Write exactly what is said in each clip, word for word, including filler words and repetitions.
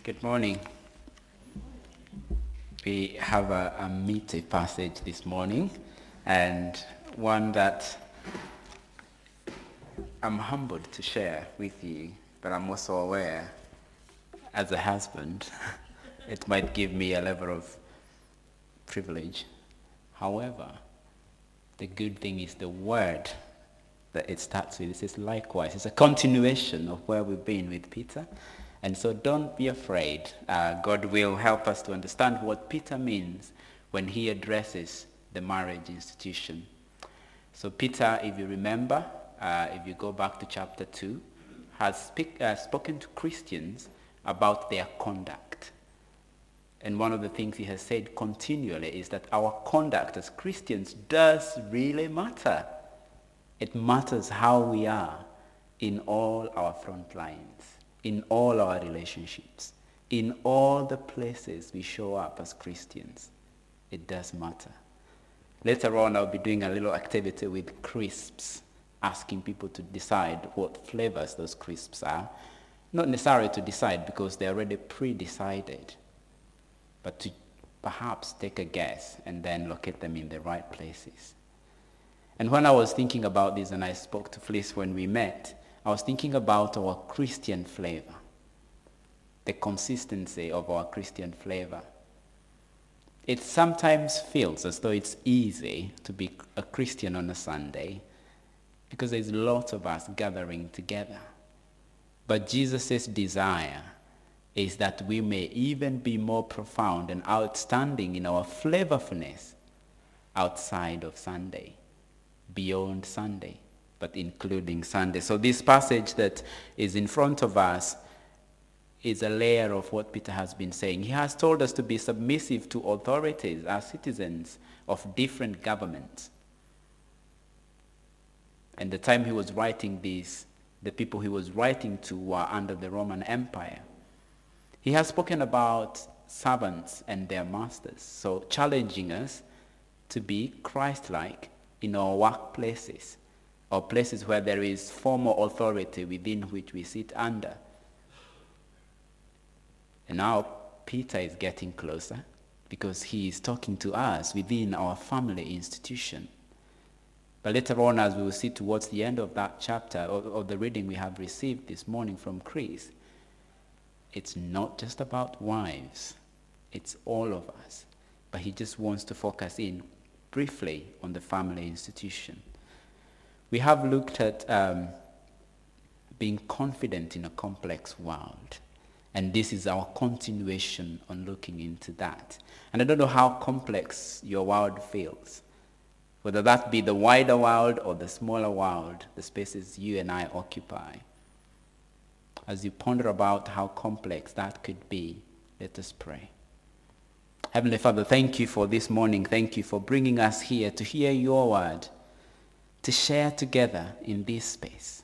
Good morning. We have a, a meaty passage this morning, and one that I'm humbled to share with you, but I'm also aware, as a husband, it might give me a level of privilege. However, the good thing is the word that it starts with. It says likewise. It's a continuation of where we've been with Peter. And so don't be afraid. Uh, God will help us to understand what Peter means when he addresses the marriage institution. So Peter, if you remember, uh, if you go back to chapter two, has speak, uh, spoken to Christians about their conduct. And one of the things he has said continually is that our conduct as Christians does really matter. It matters how we are in all our front lines, in all our relationships, in all the places we show up as Christians. It does matter. Later on, I'll be doing a little activity with crisps, asking people to decide what flavors those crisps are. Not necessarily to decide because they're already pre-decided, but to perhaps take a guess and then locate them in the right places. And when I was thinking about this, and I spoke to Felice when we met, I was thinking about our Christian flavor, the consistency of our Christian flavor. It sometimes feels as though it's easy to be a Christian on a Sunday because there's lots of us gathering together. But Jesus' desire is that we may even be more profound and outstanding in our flavorfulness outside of Sunday, beyond Sunday, but including Sunday. So this passage that is in front of us is a layer of what Peter has been saying. He has told us to be submissive to authorities as citizens of different governments. And the time he was writing this, the people he was writing to were under the Roman Empire. He has spoken about servants and their masters, so challenging us to be Christ-like in our workplaces, or places where there is formal authority within which we sit under. And now Peter is getting closer because he is talking to us within our family institution. But later on, as we will see towards the end of that chapter, of, of the reading we have received this morning from Chris, it's not just about wives, it's all of us. But he just wants to focus in briefly on the family institution. We have looked at um, being confident in a complex world. And this is our continuation on looking into that. And I don't know how complex your world feels. Whether that be the wider world or the smaller world, the spaces you and I occupy. As you ponder about how complex that could be, let us pray. Heavenly Father, thank you for this morning. Thank you for bringing us here to hear your word, to share together in this space.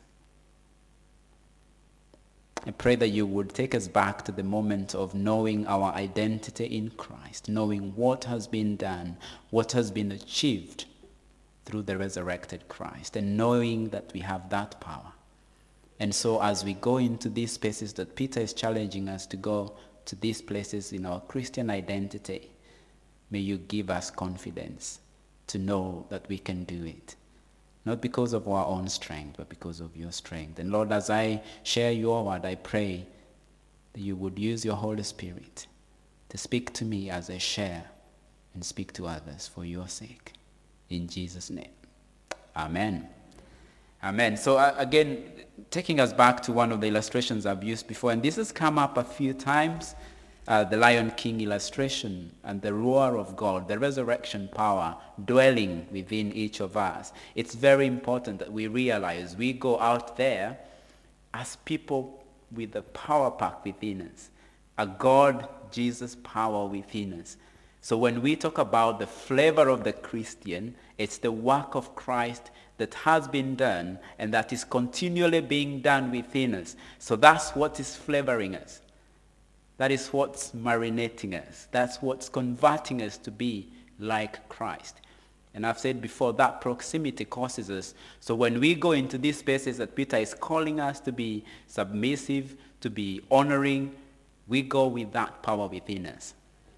I pray that you would take us back to the moment of knowing our identity in Christ, knowing what has been done, what has been achieved through the resurrected Christ, and knowing that we have that power. And so as we go into these spaces that Peter is challenging us to go to these places in our Christian identity, may you give us confidence to know that we can do it. Not because of our own strength, but because of your strength. And Lord, as I share your word, I pray that you would use your Holy Spirit to speak to me as I share and speak to others for your sake. In Jesus' name, amen. Amen. So uh, again, taking us back to one of the illustrations I've used before, and this has come up a few times, uh, the Lion King illustration and the roar of God, the resurrection power dwelling within each of us. It's very important that we realize we go out there as people with the power pack within us, a God, Jesus power within us. So when we talk about the flavor of the Christian, it's the work of Christ that has been done and that is continually being done within us. So that's what is flavoring us. That is what's marinating us. That's what's converting us to be like Christ. And I've said before, that proximity causes us. So when we go into these spaces that Peter is calling us to be submissive, to be honoring, We go with that power within us.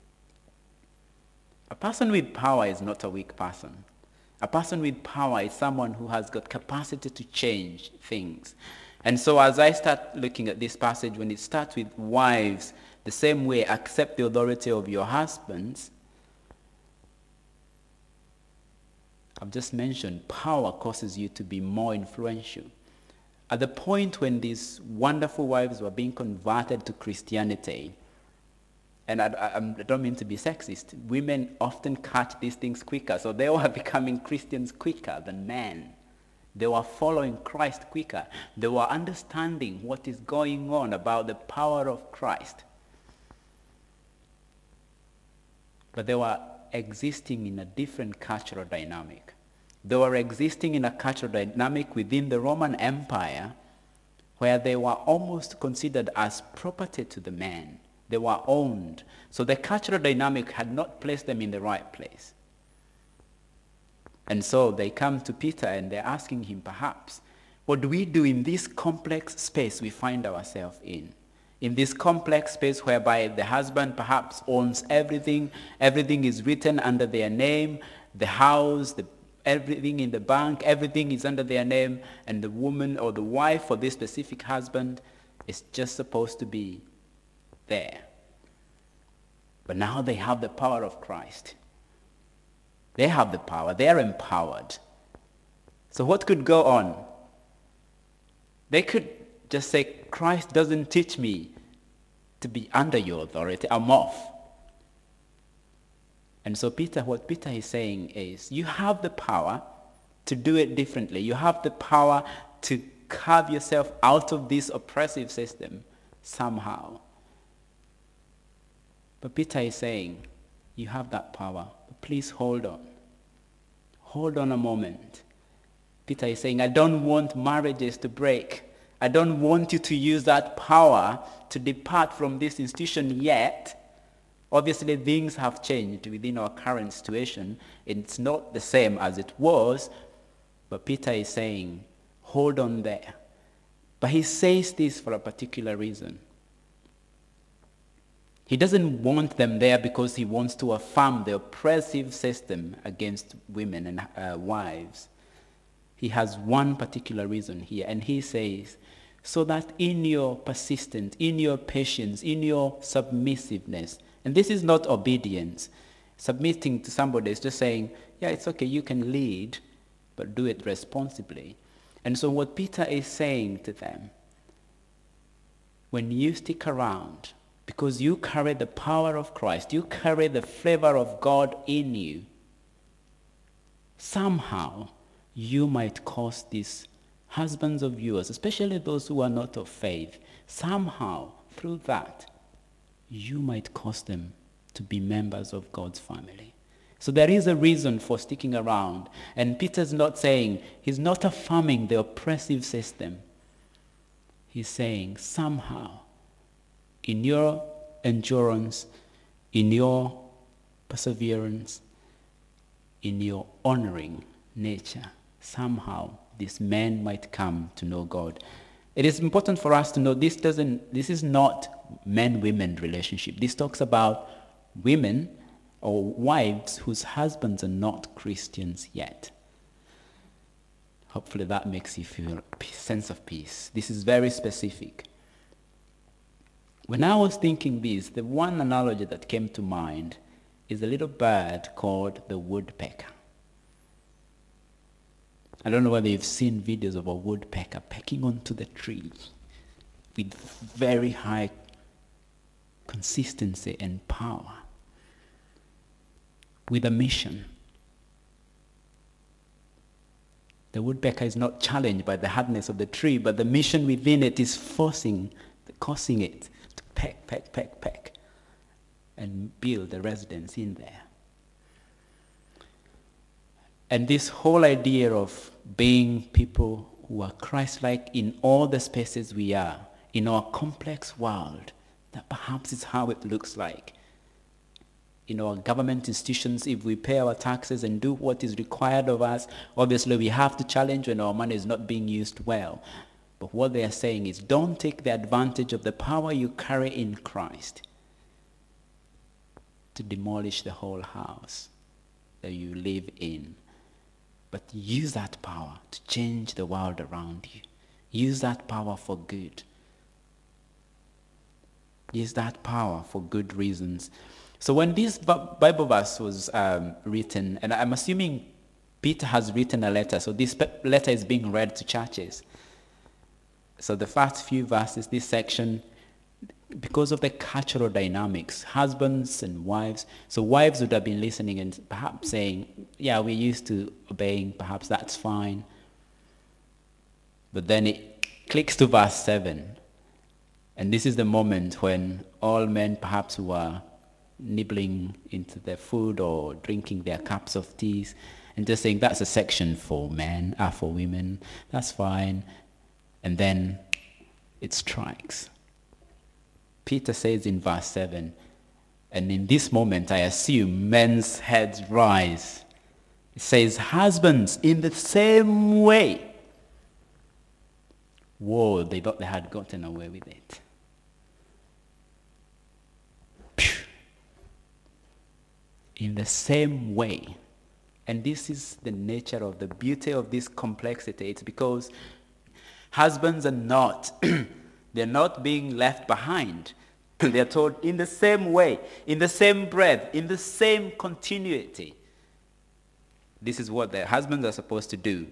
A person with power is not a weak person. A person with power is someone who has got capacity to change things. And so as I start looking at this passage, when it starts with wives, the same way, accept the authority of your husbands, I've just mentioned power causes you to be more influential. At the point when these wonderful wives were being converted to Christianity, and I, I, I don't mean to be sexist, women often catch these things quicker, so they were becoming Christians quicker than men. They were following Christ quicker. They were understanding what is going on about the power of Christ. But they were existing in a different cultural dynamic. They were existing in a cultural dynamic within the Roman Empire where they were almost considered as property to the man. They were owned. So the cultural dynamic had not placed them in the right place. And so they come to Peter and they're asking him, perhaps, what do we do in this complex space we find ourselves in? In this complex space whereby the husband perhaps owns everything, everything is written under their name, the house, the, everything in the bank, everything is under their name, and the woman or the wife for this specific husband is just supposed to be there. But now they have the power of Christ. They have the power. They are empowered. So what could go on? They could just say, Christ doesn't teach me to be under your authority. I'm off. And so Peter, what Peter is saying is, you have the power to do it differently. You have the power to carve yourself out of this oppressive system somehow. But Peter is saying, you have that power, but please hold on. Hold on a moment. Peter is saying, I don't want marriages to break. I don't want you to use that power to depart from this institution yet. Obviously, things have changed within our current situation. It's not the same as it was, but Peter is saying, hold on there. But he says this for a particular reason. He doesn't want them there because he wants to affirm the oppressive system against women and uh, wives. He has one particular reason here, and he says, so that in your persistence, in your patience, in your submissiveness, and this is not obedience. Submitting to somebody is just saying, yeah, it's okay, you can lead, but do it responsibly. And so what Peter is saying to them, when you stick around, because you carry the power of Christ, you carry the flavor of God in you, somehow you might cause these husbands of yours, especially those who are not of faith, somehow through that, you might cause them to be members of God's family. So there is a reason for sticking around. And Peter's not saying, he's not affirming the oppressive system. He's saying, somehow, in your endurance, in your perseverance, in your honoring nature, somehow this man might come to know God. It is important for us to know this doesn't, this is not man-women relationship. This talks about women or wives whose husbands are not Christians yet. Hopefully that makes you feel a sense of peace. This is very specific. When I was thinking this, the one analogy that came to mind is a little bird called the woodpecker. I don't know whether you've seen videos of a woodpecker pecking onto the tree with very high consistency and power, with a mission. The woodpecker is not challenged by the hardness of the tree, but the mission within it is forcing, causing it to peck, peck, peck, peck, and build a residence in there. And this whole idea of being people who are Christ-like in all the spaces we are, in our complex world, that perhaps is how it looks like. In our government institutions, if we pay our taxes and do what is required of us, obviously we have to challenge when our money is not being used well. But what they are saying is, don't take the advantage of the power you carry in Christ to demolish the whole house that you live in. But use that power to change the world around you. Use that power for good. Use that power for good reasons. So when this Bible verse was um, written, and I'm assuming Peter has written a letter, so this letter is being read to churches. So the first few verses, this section, because of the cultural dynamics, husbands and wives, so wives would have been listening and perhaps saying, yeah, we're used to obeying, perhaps that's fine. But then it clicks to verse seven. And this is the moment when all men perhaps who are nibbling into their food or drinking their cups of tea and just saying, that's a section for men, uh, for women, that's fine. And then it strikes. Peter says in verse seven, and in this moment I assume men's heads rise. It says, husbands, in the same way. Whoa, they thought they had gotten away with it. In the same way. And this is the nature of the beauty of this complexity. It's because husbands are not, they're not being left behind. They're told in the same way, in the same breath, in the same continuity. This is what the husbands are supposed to do.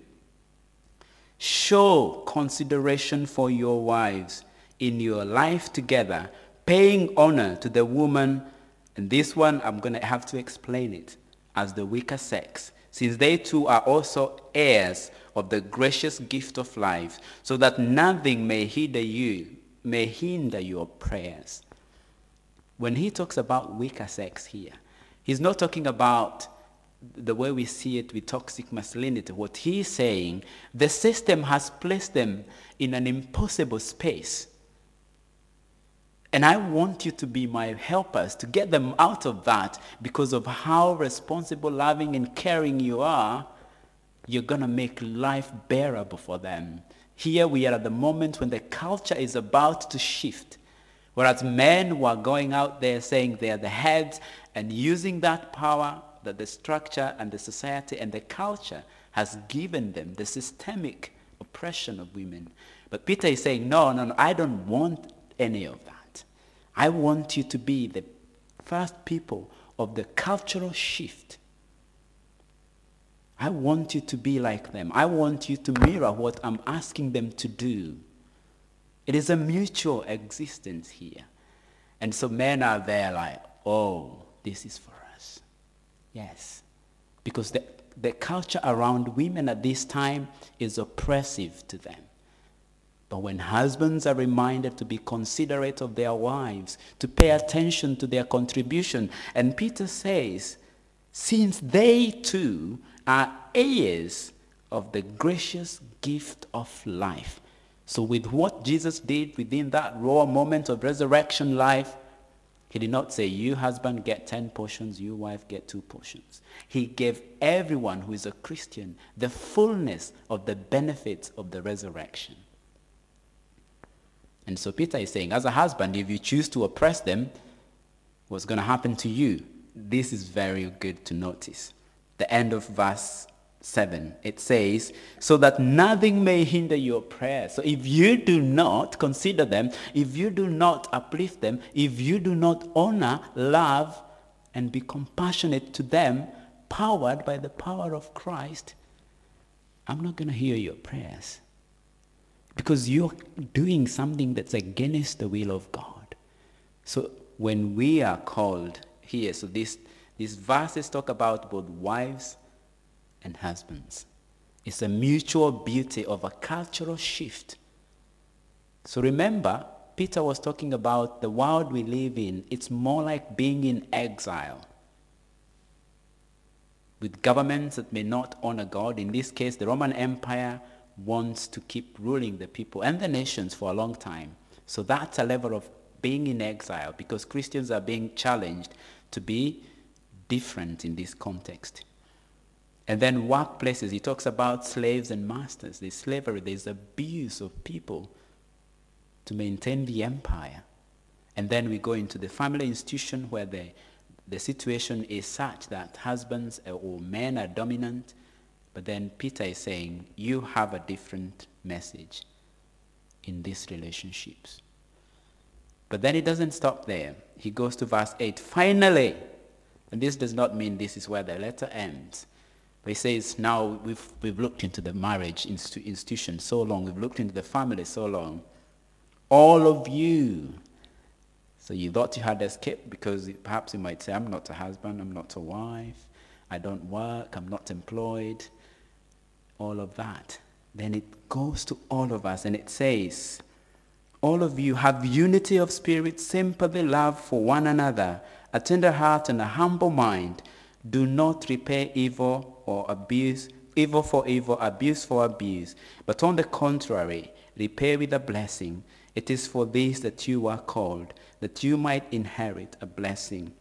Show consideration for your wives in your life together, paying honor to the woman. And this one, I'm going to have to explain it as the weaker sex, since they too are also heirs of the gracious gift of life, so that nothing may hinder you, may hinder your prayers. When he talks about weaker sex here, he's not talking about the way we see it with toxic masculinity. What he's saying, the system has placed them in an impossible space. And I want you to be my helpers to get them out of that, because of how responsible, loving, and caring you are. You're going to make life bearable for them. Here we are at the moment when the culture is about to shift. Whereas men who are going out there saying they are the heads and using that power that the structure and the society and the culture has given them, the systemic oppression of women. But Peter is saying, no, no, no, I don't want any of that. I want you to be the first people of the cultural shift. I want you to be like them. I want you to mirror what I'm asking them to do. It is a mutual existence here. And so men are there like, oh, this is for us. Yes. Because the, the culture around women at this time is oppressive to them. But when husbands are reminded to be considerate of their wives, to pay attention to their contribution, and Peter says, since they too are heirs of the gracious gift of life. So with what Jesus did within that raw moment of resurrection life, he did not say, you husband get ten portions, you wife get two portions. He gave everyone who is a Christian the fullness of the benefits of the resurrection. And so Peter is saying, as a husband, if you choose to oppress them, what's going to happen to you? This is very good to notice. The end of verse seven, it says, so that nothing may hinder your prayers. So if you do not consider them, if you do not uplift them, if you do not honor, love, and be compassionate to them, powered by the power of Christ, I'm not going to hear your prayers. Because you're doing something that's against the will of God. So when we are called here, so this, these verses talk about both wives and husbands. It's a mutual beauty of a cultural shift. So remember, Peter was talking about the world we live in. It's more like being in exile, with governments that may not honor God. In this case, the Roman Empire wants to keep ruling the people and the nations for a long time. So that's a level of being in exile, because Christians are being challenged to be different in this context. And then workplaces, he talks about slaves and masters. There's slavery, there's abuse of people to maintain the empire. And then we go into the family institution where the, the situation is such that husbands or men are dominant. But then Peter is saying, you have a different message in these relationships. But then it doesn't stop there. He goes to verse eight. Finally, and this does not mean this is where the letter ends. But he says, now we've, we've looked into the marriage institu- institution so long. We've looked into the family so long. All of you. So you thought you had escaped because perhaps you might say, I'm not a husband, I'm not a wife, I don't work, I'm not employed. All of that. Then it goes to all of us and it says, all of you have unity of spirit, sympathy, love for one another, a tender heart and a humble mind. Do not repay evil or abuse, evil for evil, abuse for abuse, but on the contrary, repay with a blessing. It is for this that you are called, that you might inherit a blessing.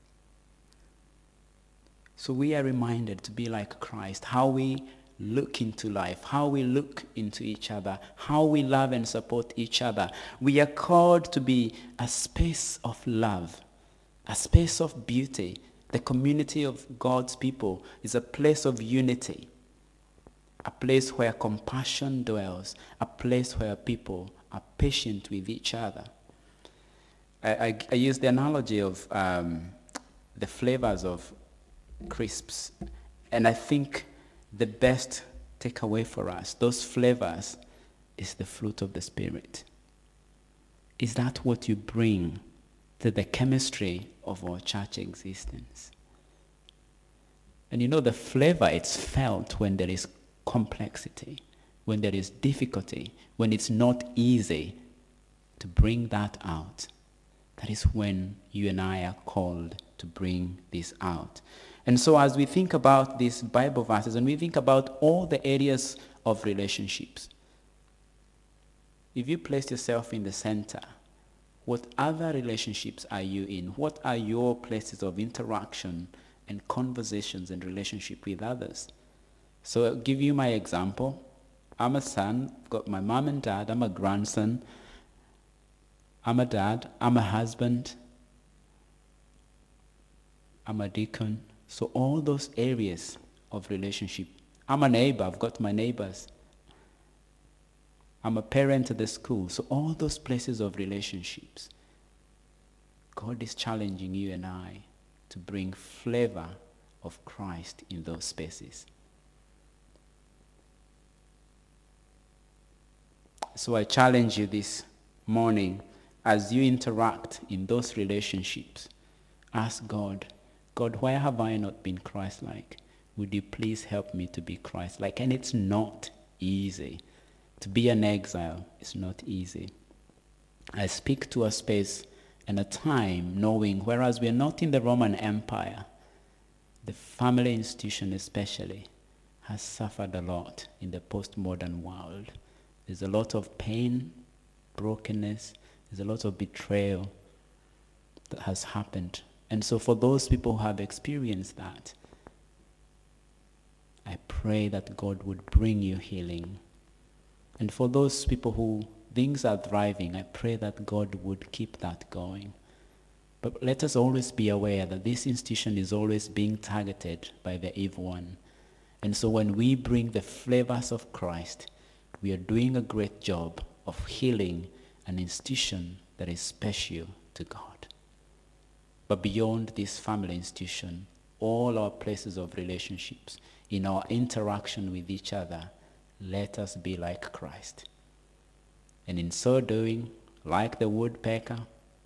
So we are reminded to be like Christ, how we look into life, how we look into each other, how we love and support each other. We are called to be a space of love, a space of beauty. The community of God's people is a place of unity, a place where compassion dwells, a place where people are patient with each other. I, I, I use the analogy of um, the flavors of crisps, and I think the best takeaway for us, those flavors, is the fruit of the Spirit. Is that what you bring to the chemistry of our church existence? And you know, the flavor, it's felt when there is complexity, when there is difficulty, when it's not easy to bring that out. That is when you and I are called to bring this out. And so as we think about these Bible verses and we think about all the areas of relationships, if you place yourself in the center, what other relationships are you in? What are your places of interaction and conversations and relationship with others? So I'll give you my example. I'm a son, I've got my mom and dad, I'm a grandson, I'm a dad, I'm a husband, I'm a deacon. So all those areas of relationship. I'm a neighbor, I've got my neighbors. I'm a parent at the school. So all those places of relationships, God is challenging you and I to bring flavor of Christ in those spaces. So I challenge you this morning, as you interact in those relationships, ask God, God, why have I not been Christ-like? Would you please help me to be Christ-like? And it's not easy. To be an exile is not easy. I speak to a space and a time knowing, whereas we're not in the Roman Empire, the family institution especially has suffered a lot in the postmodern world. There's a lot of pain, brokenness, there's a lot of betrayal that has happened. And so for those people who have experienced that, I pray that God would bring you healing. And for those people who things are thriving, I pray that God would keep that going. But let us always be aware that this institution is always being targeted by the evil one. And so when we bring the flavors of Christ, we are doing a great job of healing an institution that is special to God. But beyond this family institution, all our places of relationships, in our interaction with each other, let us be like Christ. And in so doing, like the woodpecker,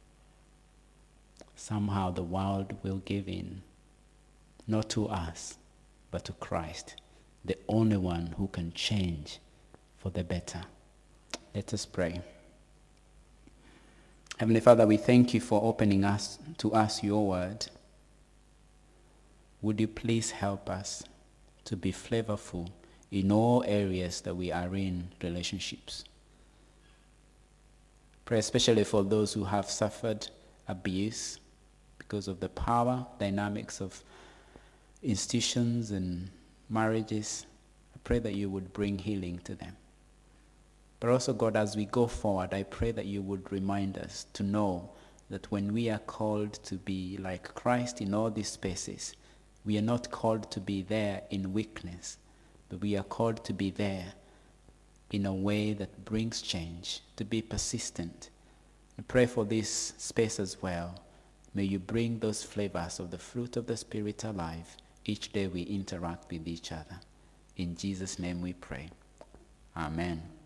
somehow the world will give in, not to us, but to Christ, the only one who can change for the better. Let us pray. Heavenly Father, we thank you for opening us to us your word. Would you please help us to be flavorful in all areas that we are in relationships. Pray especially for those who have suffered abuse because of the power dynamics of institutions and marriages, I pray that you would bring healing to them. But also, God, as we go forward, I pray that you would remind us to know that when we are called to be like Christ in all these spaces, we are not called to be there in weakness, but we are called to be there in a way that brings change, to be persistent. I pray for this space as well. May you bring those flavors of the fruit of the Spirit alive each day we interact with each other. In Jesus' name we pray. Amen.